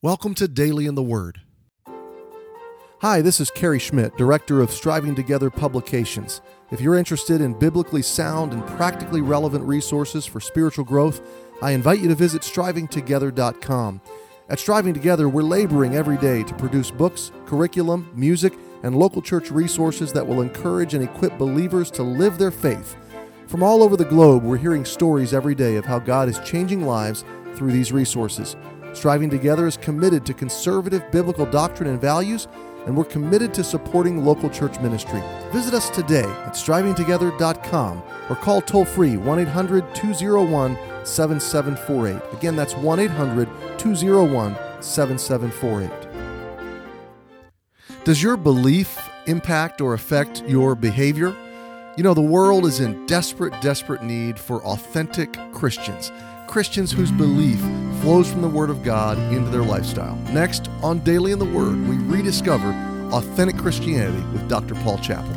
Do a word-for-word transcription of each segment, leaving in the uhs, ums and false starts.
Welcome to Daily in the Word. Hi, this is Kerry Schmidt, Director of Striving Together Publications. If you're interested in biblically sound and practically relevant resources for spiritual growth, I invite you to visit striving together dot com. At Striving Together, we're laboring every day to produce books, curriculum, music, and local church resources that will encourage and equip believers to live their faith. From all over the globe, we're hearing stories every day of how God is changing lives through these resources. Striving Together is committed to conservative biblical doctrine and values, and we're committed to supporting local church ministry. Visit us today at striving together dot com or call toll-free one eight hundred two oh one seven seven four eight. Again, that's one eight hundred two oh one seven seven four eight. Does your belief impact or affect your behavior? You know, the world is in desperate, desperate need for authentic Christians. Christians whose belief flows from the Word of God into their lifestyle. Next, on Daily in the Word, we rediscover authentic Christianity with Doctor Paul Chappell.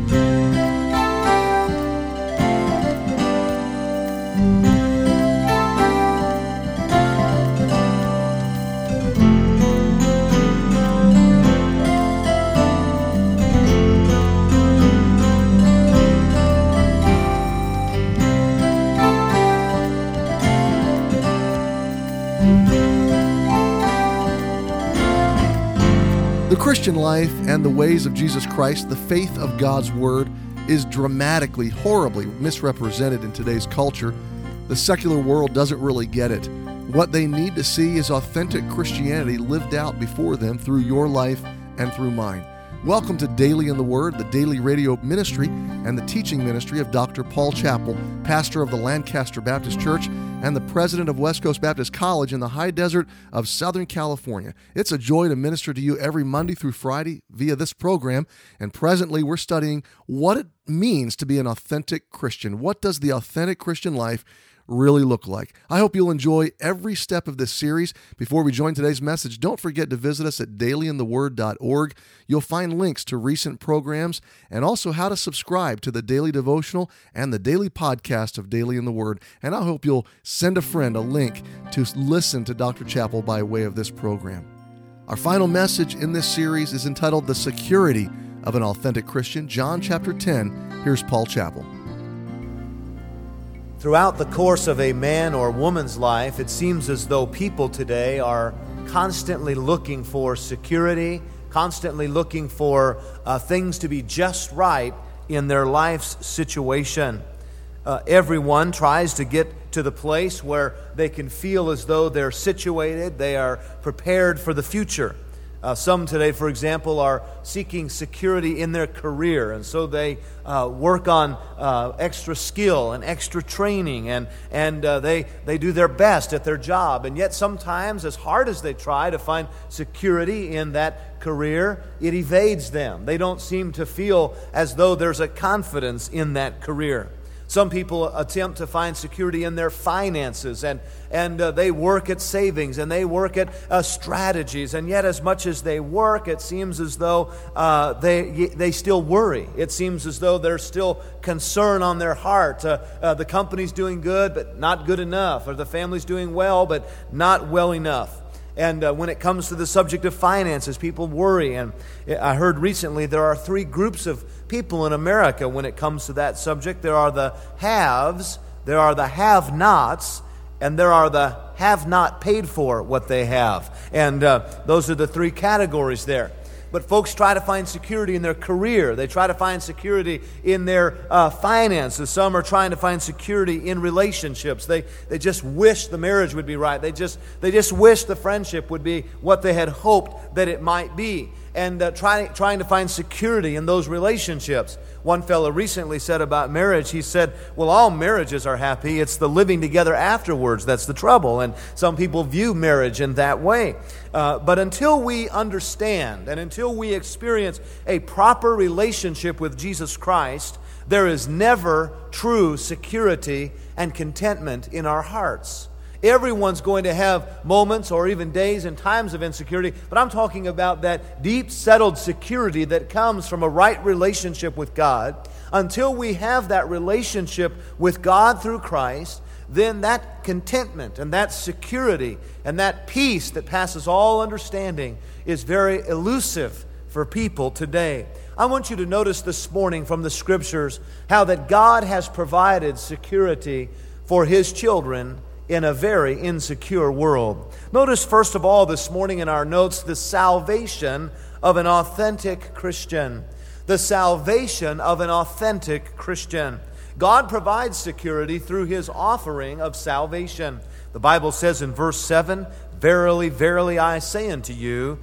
The Christian life and the ways of Jesus Christ, the faith of God's Word, is dramatically, horribly misrepresented in today's culture. The secular world doesn't really get it. What they need to see is authentic Christianity lived out before them through your life and through mine. Welcome to Daily in the Word, the daily radio ministry and the teaching ministry of Doctor Paul Chappell, pastor of the Lancaster Baptist Church and the president of West Coast Baptist College in the high desert of Southern California. It's a joy to minister to you every Monday through Friday via this program, and presently we're studying what it means to be an authentic Christian. What does the authentic Christian life really look like? I hope you'll enjoy every step of this series. Before we join today's message, don't forget to visit us at daily in the word dot org. You'll find links to recent programs and also how to subscribe to the daily devotional and the daily podcast of Daily in the Word. And I hope you'll send a friend a link to listen to Doctor Chappell by way of this program. Our final message in this series is entitled The Security of an Authentic Christian. John chapter ten. Here's Paul Chappell. Throughout the course of a man or woman's life, it seems as though people today are constantly looking for security, constantly looking for uh, things to be just right in their life's situation. Uh, everyone tries to get to the place where they can feel as though they're situated, they are prepared for the future. Uh, some today, for example, are seeking security in their career, and so they uh, work on uh, extra skill and extra training, and and uh, they they do their best at their job. And yet sometimes, as hard as they try to find security in that career, it evades them. They don't seem to feel as though there's a confidence in that career. Some people attempt to find security in their finances, and and uh, they work at savings, and they work at uh, strategies, and yet as much as they work, it seems as though uh, they they still worry. It seems as though there's still concern on their heart. Uh, uh, the company's doing good, but not good enough, or the family's doing well, but not well enough. And uh, when it comes to the subject of finances, people worry. And I heard recently there are three groups of people in America when it comes to that subject. There are the haves, there are the have-nots, and there are the have-not paid for what they have. And uh, those are the three categories there. But folks try to find security in their career. They try to find security in their uh, finances. Some are trying to find security in relationships. They they just wish the marriage would be right. They just they just wish the friendship would be what they had hoped that it might be. And uh, trying trying to find security in those relationships. One fellow recently said about marriage, he said, well, all marriages are happy. It's the living together afterwards that's the trouble. And some people view marriage in that way. Uh, but until we understand and until we experience a proper relationship with Jesus Christ, there is never true security and contentment in our hearts. Everyone's going to have moments or even days and times of insecurity, but I'm talking about that deep settled security that comes from a right relationship with God. Until we have that relationship with God through Christ, then that contentment and that security and that peace that passes all understanding is very elusive for people today. I want you to notice this morning from the Scriptures how that God has provided security for His children in a very insecure world. Notice first of all this morning in our notes the salvation of an authentic Christian. The salvation of an authentic Christian. God provides security through His offering of salvation. The Bible says in verse seven, "Verily, verily, I say unto you,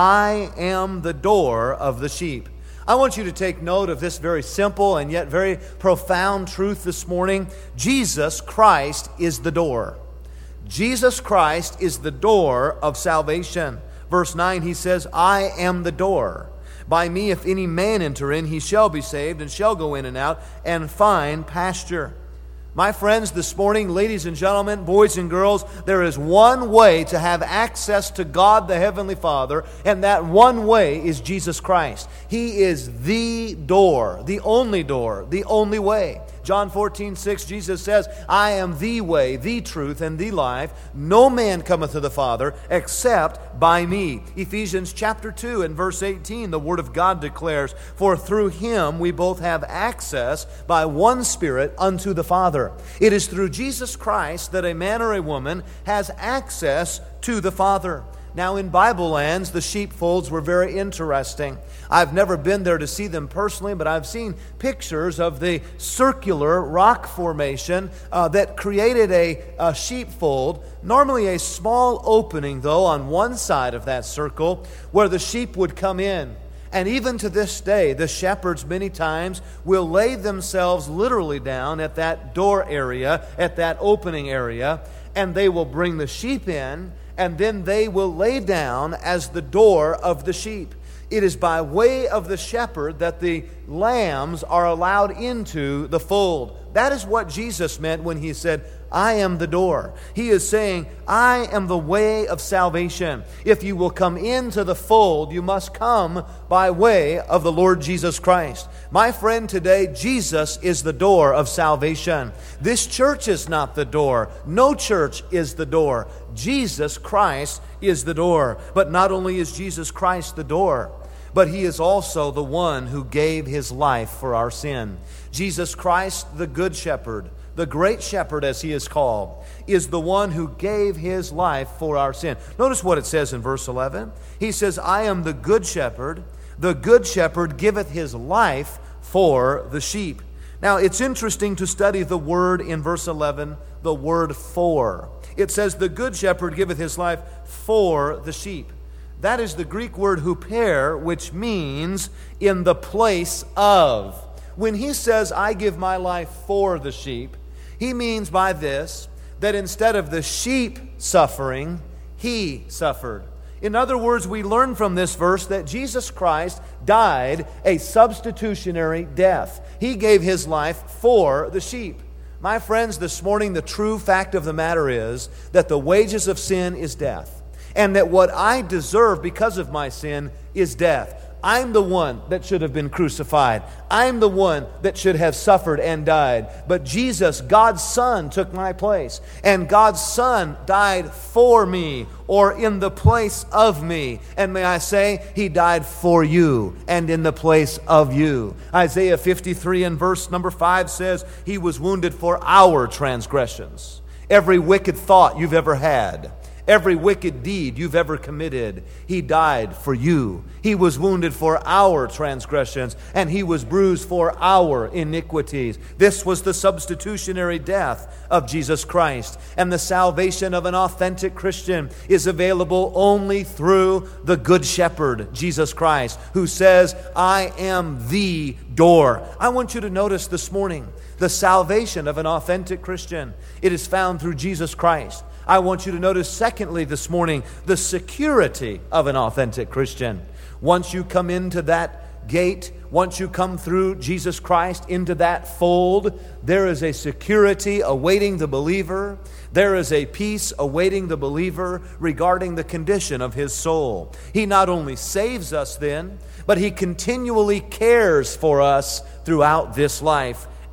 I am the door of the sheep." I want you to take note of this very simple and yet very profound truth this morning. Jesus Christ is the door. Jesus Christ is the door of salvation. Verse nine, He says, "I am the door. By me, if any man enter in, he shall be saved, and shall go in and out, and find pasture." My friends, this morning, ladies and gentlemen, boys and girls, there is one way to have access to God the Heavenly Father, and that one way is Jesus Christ. He is the door, the only door, the only way. John fourteen six, Jesus says, "I am the way, the truth, and the life. No man cometh to the Father except by me." Ephesians chapter two and verse eighteen, the Word of God declares, "For through Him we both have access by one Spirit unto the Father." It is through Jesus Christ that a man or a woman has access to the Father. Now, in Bible lands, the sheepfolds were very interesting. I've never been there to see them personally, but I've seen pictures of the circular rock formation uh, that created a, a sheepfold, normally a small opening, though, on one side of that circle where the sheep would come in. And even to this day, the shepherds many times will lay themselves literally down at that door area, at that opening area, and they will bring the sheep in, and then they will lay down as the door of the sheep. It is by way of the shepherd that the lambs are allowed into the fold. That is what Jesus meant when He said, "I am the door." He is saying, I am the way of salvation. If you will come into the fold, you must come by way of the Lord Jesus Christ. My friend, today, Jesus is the door of salvation. This church is not the door. No church is the door. Jesus Christ is the door. But not only is Jesus Christ the door, but He is also the one who gave His life for our sin. Jesus Christ, the Good Shepherd, the Great Shepherd as He is called, is the one who gave His life for our sin. Notice what it says in verse eleven. He says, "I am the Good Shepherd. The Good Shepherd giveth His life for the sheep." Now, it's interesting to study the word in verse eleven, the word "for." It says, "The Good Shepherd giveth His life for the sheep." That is the Greek word huper, which means in the place of. When He says, "I give my life for the sheep," He means by this that instead of the sheep suffering, He suffered. In other words, we learn from this verse that Jesus Christ died a substitutionary death. He gave His life for the sheep. My friends, this morning, the true fact of the matter is that the wages of sin is death, and that what I deserve because of my sin is death. I'm the one that should have been crucified. I'm the one that should have suffered and died. But Jesus, God's Son, took my place. And God's Son died for me, or in the place of me. And may I say, He died for you and in the place of you. Isaiah fifty-three and verse number five says, "He was wounded for our transgressions." Every wicked thought you've ever had, every wicked deed you've ever committed, He died for you. He was wounded for our transgressions, and He was bruised for our iniquities. This was the substitutionary death of Jesus Christ. And the salvation of an authentic Christian is available only through the Good Shepherd, Jesus Christ, who says, "I am the door." I want you to notice this morning the salvation of an authentic Christian. It is found through Jesus Christ. I want you to notice, secondly, this morning, the security of an authentic Christian. Once you come into that gate, once you come through Jesus Christ into that fold, there is a security awaiting the believer. There is a peace awaiting the believer regarding the condition of his soul. He not only saves us then, but He continually cares for us throughout this life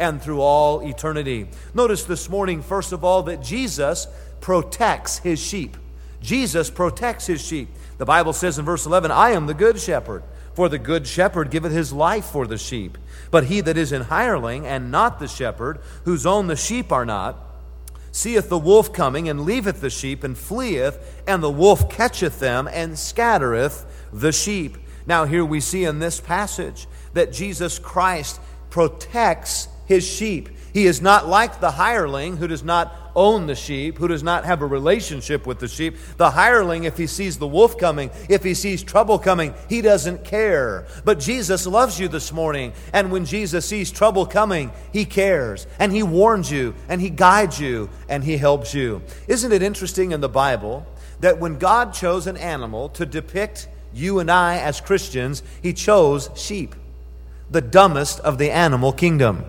and through all eternity. Notice this morning, first of all, that Jesus protects his sheep. Jesus protects his sheep. The Bible says in verse eleven, I am the good shepherd, for the good shepherd giveth his life for the sheep. But he that is an hireling, and not the shepherd, whose own the sheep are not, seeth the wolf coming, and leaveth the sheep, and fleeth, and the wolf catcheth them, and scattereth the sheep. Now here we see in this passage that Jesus Christ protects his sheep. He is not like the hireling who does not own the sheep, who does not have a relationship with the sheep. The hireling, if he sees the wolf coming, if he sees trouble coming, he doesn't care. But Jesus loves you this morning, and when Jesus sees trouble coming, he cares, and he warns you, and he guides you, and he helps you. Isn't it interesting in the Bible that when God chose an animal to depict you and I as Christians, he chose sheep, the dumbest of the animal kingdom.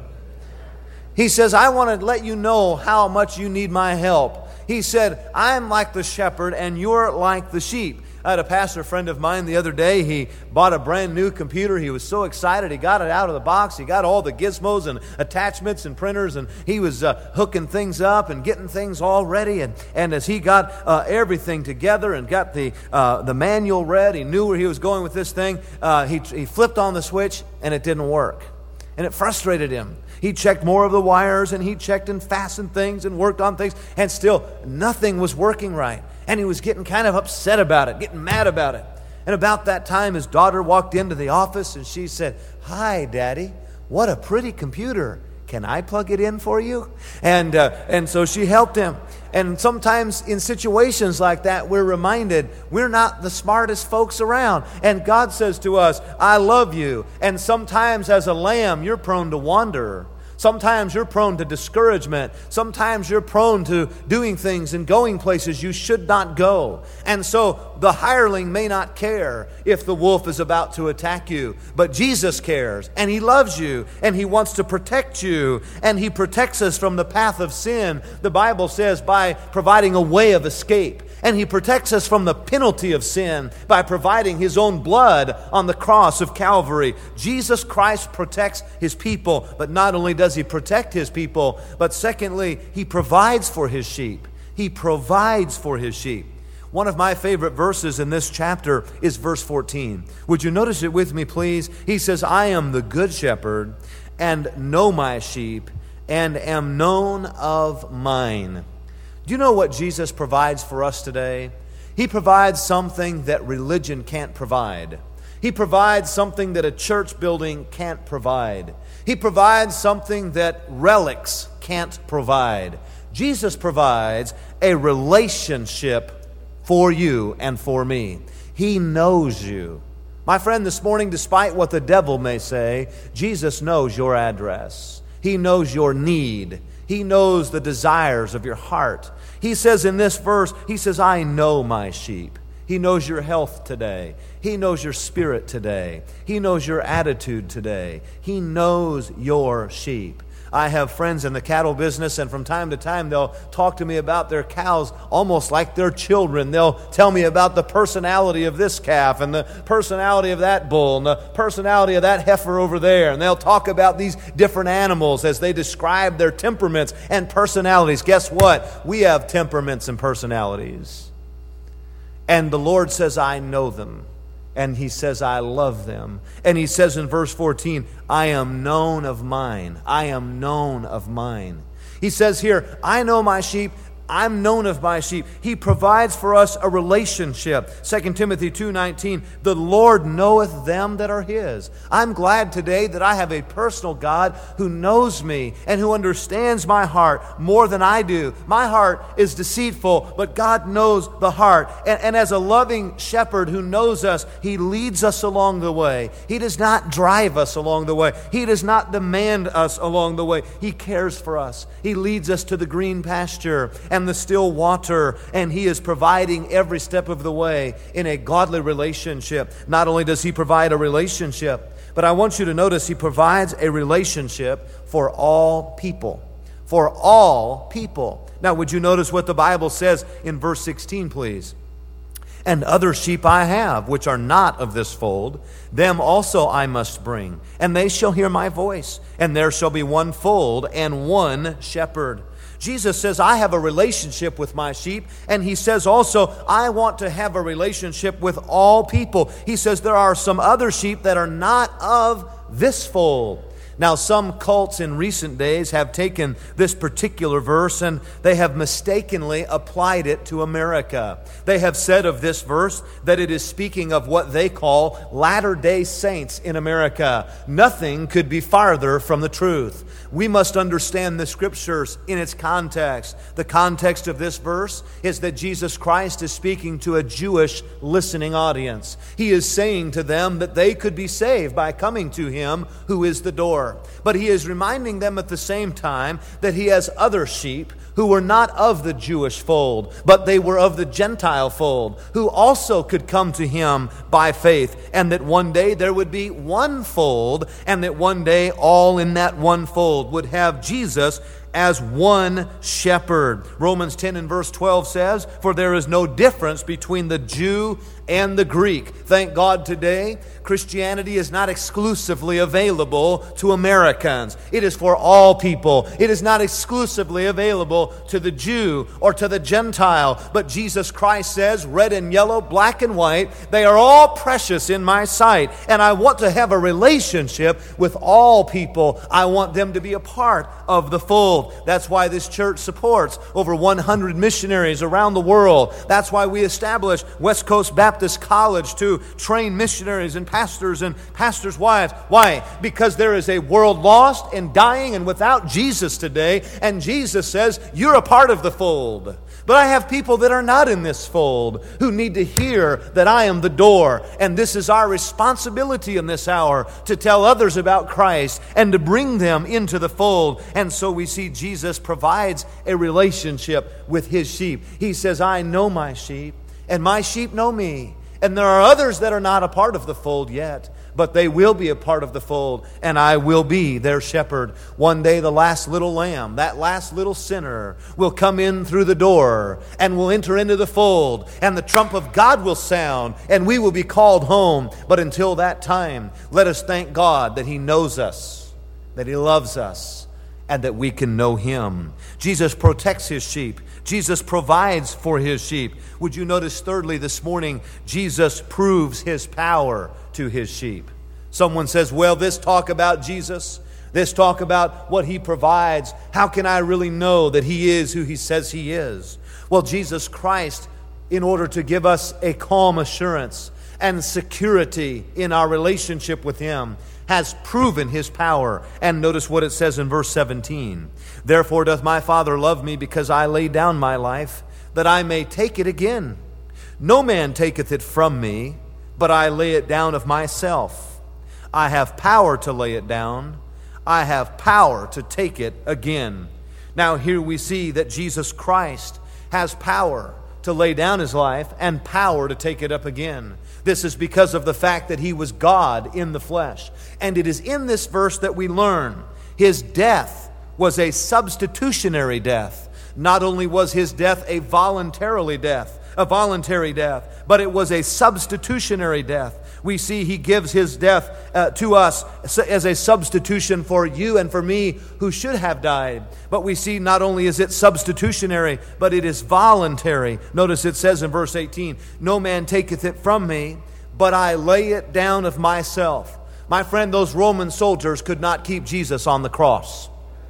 He says, I want to let you know how much you need my help. He said, I'm like the shepherd and you're like the sheep. I had a pastor friend of mine the other day. He bought a brand new computer. He was so excited. He got it out of the box. He got all the gizmos and attachments and printers, and he was uh, hooking things up and getting things all ready. And, and as he got uh, everything together and got the uh, the manual read, he knew where he was going with this thing. Uh, he, he flipped on the switch, and it didn't work. And it frustrated him. He checked more of the wires, and he checked and fastened things and worked on things, and still nothing was working right. And he was getting kind of upset about it, getting mad about it. And about that time, his daughter walked into the office, and she said, Hi, Daddy, what a pretty computer. Can I plug it in for you? And uh, and so she helped him. And sometimes in situations like that, we're reminded we're not the smartest folks around. And God says to us, I love you. And sometimes as a lamb, you're prone to wander. Sometimes you're prone to discouragement. Sometimes you're prone to doing things and going places you should not go. And so the hireling may not care if the wolf is about to attack you. But Jesus cares, and he loves you, and he wants to protect you, and he protects us from the path of sin. The Bible says by providing a way of escape. And he protects us from the penalty of sin by providing his own blood on the cross of Calvary. Jesus Christ protects his people, but not only does he protect his people, but secondly, he provides for his sheep. He provides for his sheep. One of my favorite verses in this chapter is verse fourteen. Would you notice it with me, please? He says, I am the good shepherd, and know my sheep, and am known of mine. Do you know what Jesus provides for us today? He provides something that religion can't provide. He provides something that a church building can't provide. He provides something that relics can't provide. Jesus provides a relationship for you and for me. He knows you. My friend, this morning, despite what the devil may say, Jesus knows your address. He knows your need. He knows the desires of your heart. He says in this verse, he says, I know my sheep. He knows your health today. He knows your spirit today. He knows your attitude today. He knows your sheep. I have friends in the cattle business, and from time to time they'll talk to me about their cows almost like they're children. They'll tell me about the personality of this calf and the personality of that bull and the personality of that heifer over there. And they'll talk about these different animals as they describe their temperaments and personalities. Guess what? We have temperaments and personalities. And the Lord says, I know them. And he says, I love them. And he says in verse fourteen, I am known of mine. I am known of mine. He says here, I know my sheep. I'm known of my sheep. He provides for us a relationship. Second Timothy two nineteen, the Lord knoweth them that are his. I'm glad today that I have a personal God who knows me and who understands my heart more than I do. My heart is deceitful, but God knows the heart. And, and as a loving shepherd who knows us, he leads us along the way. He does not drive us along the way. He does not demand us along the way. He cares for us. He leads us to the green pasture and the still water, and he is providing every step of the way in a godly relationship. Not only does he provide a relationship, but I want you to notice he provides a relationship for all people. For all people. Now, would you notice what the Bible says in verse sixteen, please? And other sheep I have, which are not of this fold, them also I must bring, and they shall hear my voice, and there shall be one fold and one shepherd. Jesus says, I have a relationship with my sheep, and he says also, I want to have a relationship with all people. He says there are some other sheep that are not of this fold. Now, some cults in recent days have taken this particular verse and they have mistakenly applied it to America. They have said of this verse that it is speaking of what they call Latter-day Saints in America. Nothing could be farther from the truth. We must understand the Scriptures in its context. The context of this verse is that Jesus Christ is speaking to a Jewish listening audience. He is saying to them that they could be saved by coming to Him who is the door. But He is reminding them at the same time that He has other sheep who were not of the Jewish fold, but they were of the Gentile fold, who also could come to Him by faith, and that one day there would be one fold, and that one day all in that one fold would have Jesus as one shepherd. Romans ten and verse twelve says, for there is no difference between the Jew and the Greek. Thank God today, Christianity is not exclusively available to Americans. It is for all people. It is not exclusively available to the Jew or to the Gentile. But Jesus Christ says, red and yellow, black and white, they are all precious in my sight. And I want to have a relationship with all people. I want them to be a part of the fold. That's why this church supports over one hundred missionaries around the world. That's why we established West Coast Baptist College to train missionaries and pastors and pastors' wives. Why? Because there is a world lost and dying and without Jesus today, and Jesus says, you're a part of the fold. But I have people that are not in this fold who need to hear that I am the door, and this is our responsibility in this hour to tell others about Christ and to bring them into the fold. And so we see Jesus provides a relationship with His sheep. He says, I know my sheep, and my sheep know me. And there are others that are not a part of the fold yet, but they will be a part of the fold, and I will be their shepherd. One day the last little lamb, that last little sinner, will come in through the door and will enter into the fold, and the trump of God will sound, and we will be called home. But until that time, let us thank God that He knows us, that He loves us, and that we can know Him. Jesus protects His sheep. Jesus provides for His sheep. Would you notice thirdly this morning, Jesus proves His power to His sheep. Someone says, well, this talk about Jesus, this talk about what He provides, how can I really know that He is who He says He is? Well, Jesus Christ, in order to give us a calm assurance and security in our relationship with Him, has proven His power. And notice what it says in verse seventeen. Therefore doth my Father love me, because I lay down my life, that I may take it again. No man taketh it from me, but I lay it down of myself. I have power to lay it down. I have power to take it again. Now here we see that Jesus Christ has power to lay down His life and power to take it up again. This is because of the fact that He was God in the flesh. And it is in this verse that we learn His death was a substitutionary death. Not only was His death a voluntarily death, a voluntary death, but it was a substitutionary death. We see He gives His death uh, to us as a substitution for you and for me who should have died. But we see not only is it substitutionary, but it is voluntary. Notice it says in verse eighteen, no man taketh it from me, but I lay it down of myself. My friend, those Roman soldiers could not keep Jesus on the cross.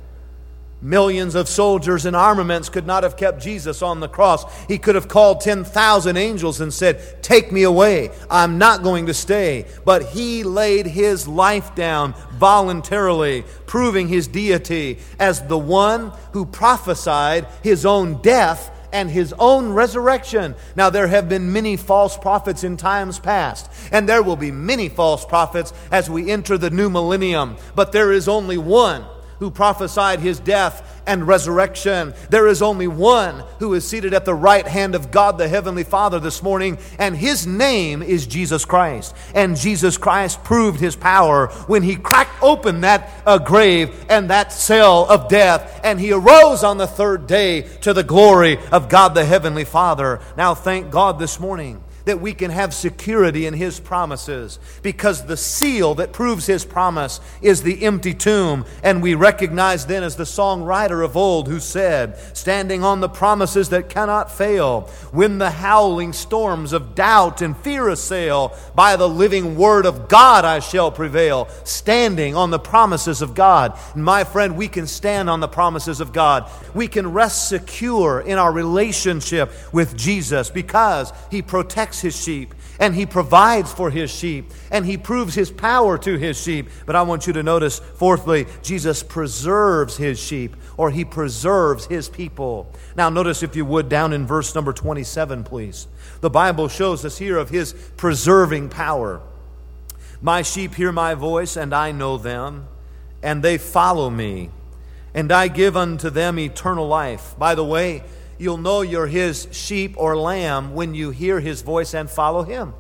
Millions of soldiers and armaments could not have kept Jesus on the cross. He could have called ten thousand angels and said, take me away. I'm not going to stay. But He laid His life down voluntarily, proving His deity as the one who prophesied His own death and His own resurrection. Now, there have been many false prophets in times past, and there will be many false prophets as we enter the new millennium. But there is only one who prophesied His death and resurrection. There is only one who is seated at the right hand of God the Heavenly Father this morning, and His name is Jesus Christ. And Jesus Christ proved His power when He cracked open that uh, grave and that cell of death, and He arose on the third day to the glory of God the Heavenly Father. Now thank God this morning that we can have security in His promises, because the seal that proves His promise is the empty tomb. And we recognize then, as the songwriter of old who said, standing on the promises that cannot fail, when the howling storms of doubt and fear assail, by the living word of God I shall prevail. Standing on the promises of God. And my friend, we can stand on the promises of God. We can rest secure in our relationship with Jesus, because He protects His sheep, and He provides for His sheep, and He proves His power to His sheep. But I want you to notice, fourthly, Jesus preserves His sheep, or He preserves His people. Now notice, if you would, down in verse number twenty-seven, please. The Bible shows us here of His preserving power. My sheep hear my voice, and I know them, and they follow me, and I give unto them eternal life. By the way, you'll know you're His sheep or lamb when you hear His voice and follow Him.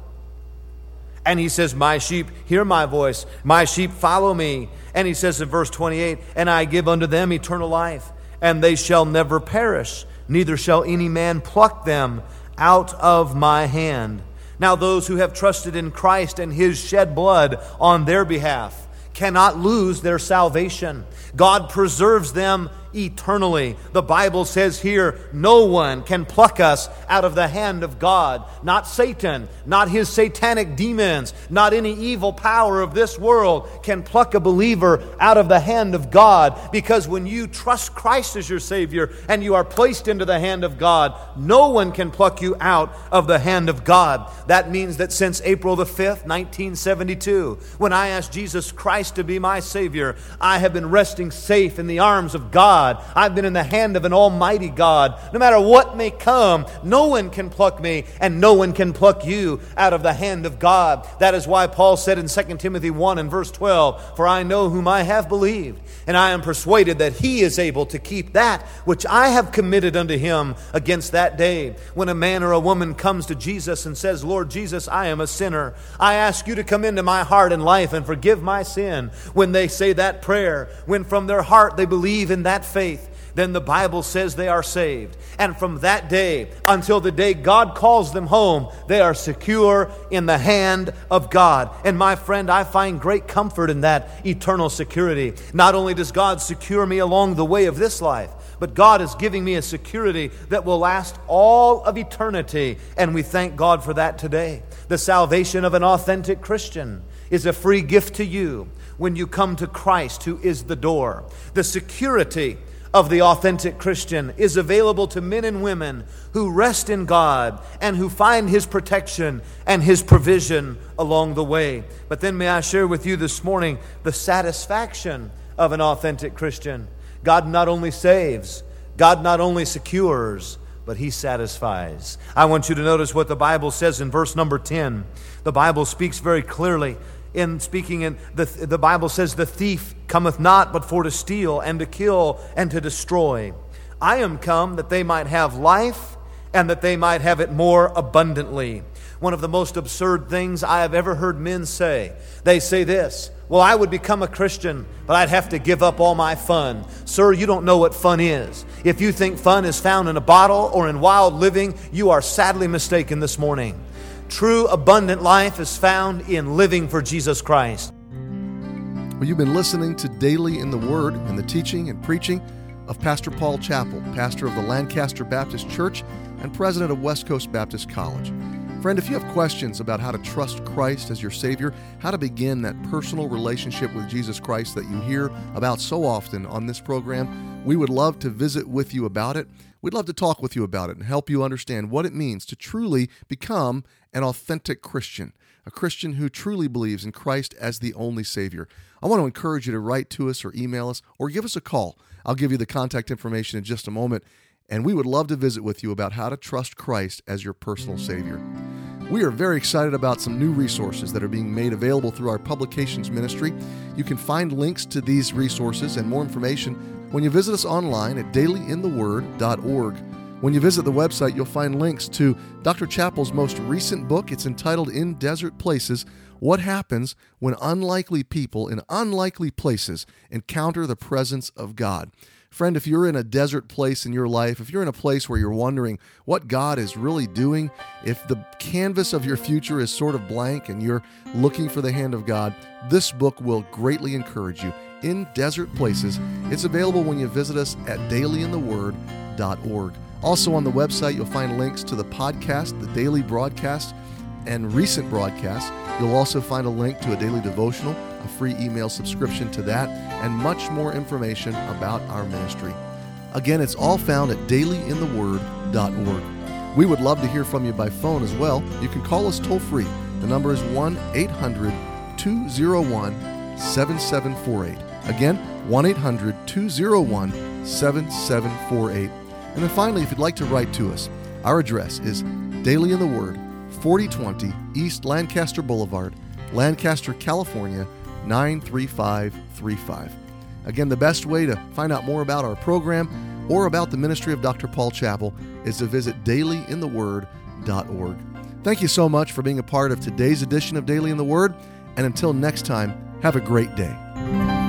And He says, my sheep hear my voice, my sheep follow me. And He says in verse twenty-eight, and I give unto them eternal life, and they shall never perish, neither shall any man pluck them out of my hand. Now those who have trusted in Christ and His shed blood on their behalf cannot lose their salvation. God preserves them eternally. The Bible says here, no one can pluck us out of the hand of God. Not Satan, not his satanic demons, not any evil power of this world can pluck a believer out of the hand of God. Because when you trust Christ as your Savior and you are placed into the hand of God, no one can pluck you out of the hand of God. That means that since April the fifth, nineteen seventy-two, when I asked Jesus Christ to be my Savior, I have been resting safe in the arms of God. I've been in the hand of an almighty God. No matter what may come, no one can pluck me, and no one can pluck you out of the hand of God. That is why Paul said in Second Timothy one and verse twelve, for I know whom I have believed, and I am persuaded that He is able to keep that which I have committed unto Him against that day. When a man or a woman comes to Jesus and says, Lord Jesus, I am a sinner. I ask you to come into my heart and life and forgive my sin. When they say that prayer, when from their heart they believe in that faith, then the Bible says they are saved. And from that day until the day God calls them home, they are secure in the hand of God. And my friend, I find great comfort in that eternal security. Not only does God secure me along the way of this life, but God is giving me a security that will last all of eternity. And we thank God for that today. The salvation of an authentic Christian is a free gift to you when you come to Christ, who is the door. The security of the authentic Christian is available to men and women who rest in God and who find His protection and His provision along the way. But then may I share with you this morning the satisfaction of an authentic Christian. God not only saves, God not only secures, but He satisfies. I want you to notice what the Bible says in verse number ten. The Bible speaks very clearly. In speaking, in the, the Bible says, the thief cometh not but for to steal and to kill and to destroy. I am come that they might have life and that they might have it more abundantly. One of the most absurd things I have ever heard men say. They say this, well, I would become a Christian, but I'd have to give up all my fun. Sir, you don't know what fun is. If you think fun is found in a bottle or in wild living, you are sadly mistaken this morning. True abundant life is found in living for Jesus Christ. Well, you've been listening to Daily in the Word and the teaching and preaching of Pastor Paul Chappell, pastor of the Lancaster Baptist Church and president of West Coast Baptist College. Friend, if you have questions about how to trust Christ as your Savior, how to begin that personal relationship with Jesus Christ that you hear about so often on this program, we would love to visit with you about it. We'd love to talk with you about it and help you understand what it means to truly become an authentic Christian, a Christian who truly believes in Christ as the only Savior. I want to encourage you to write to us or email us or give us a call. I'll give you the contact information in just a moment, and we would love to visit with you about how to trust Christ as your personal Savior. We are very excited about some new resources that are being made available through our publications ministry. You can find links to these resources and more information when you visit us online at daily in the word dot org. When you visit the website, you'll find links to Doctor Chappell's most recent book. It's entitled In Desert Places, What Happens When Unlikely People in Unlikely Places Encounter the Presence of God. Friend, if you're in a desert place in your life, if you're in a place where you're wondering what God is really doing, if the canvas of your future is sort of blank and you're looking for the hand of God, this book will greatly encourage you. In Desert Places, it's available when you visit us at daily in the word dot org. Also on the website, you'll find links to the podcast, the daily broadcast, and recent broadcasts. You'll also find a link to a daily devotional, a free email subscription to that, and much more information about our ministry. Again, it's all found at daily in the word dot org. We would love to hear from you by phone as well. You can call us toll-free. The number is one eight hundred two oh one seven seven four eight. Again, one eight hundred two oh one seven seven four eight. And then finally, if you'd like to write to us, our address is Daily in the Word, forty twenty East Lancaster Boulevard, Lancaster, California, nine three five three five. Again, the best way to find out more about our program or about the ministry of Doctor Paul Chappell is to visit daily in the word dot org. Thank you so much for being a part of today's edition of Daily in the Word, and until next time, have a great day.